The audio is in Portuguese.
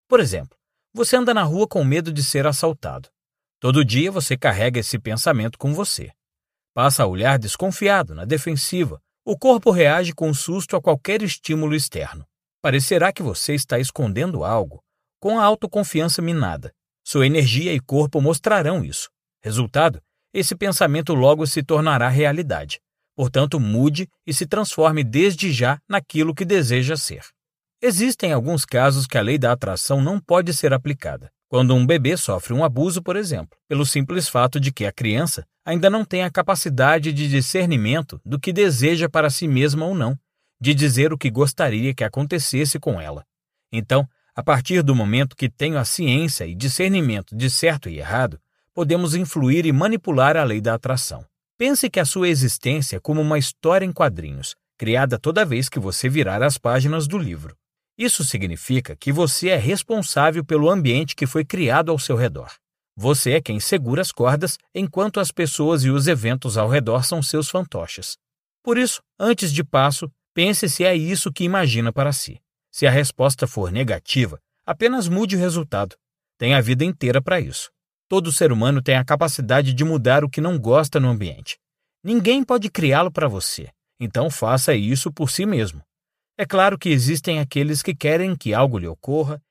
Por exemplo, você anda na rua com medo de ser assaltado. Todo dia você carrega esse pensamento com você. Passa a olhar desconfiado, na defensiva. O corpo reage com susto a qualquer estímulo externo. Parecerá que você está escondendo algo, com a autoconfiança minada. Sua energia e corpo mostrarão isso. Resultado, esse pensamento logo se tornará realidade. Portanto, mude e se transforme desde já naquilo que deseja ser. Existem alguns casos que a lei da atração não pode ser aplicada. Quando um bebê sofre um abuso, por exemplo, pelo simples fato de que a criança ainda não tem a capacidade de discernimento do que deseja para si mesma ou não, de dizer o que gostaria que acontecesse com ela. Então, a partir do momento que tenho a ciência e discernimento de certo e errado, podemos influir e manipular a lei da atração. Pense que a sua existência é como uma história em quadrinhos, criada toda vez que você virar as páginas do livro. Isso significa que você é responsável pelo ambiente que foi criado ao seu redor. Você é quem segura as cordas, enquanto as pessoas e os eventos ao redor são seus fantoches. Por isso, antes de passo, pense se é isso que imagina para si. Se a resposta for negativa, apenas mude o resultado. Tem a vida inteira para isso. Todo ser humano tem a capacidade de mudar o que não gosta no ambiente. Ninguém pode criá-lo para você, então faça isso por si mesmo. É claro que existem aqueles que querem que algo lhe ocorra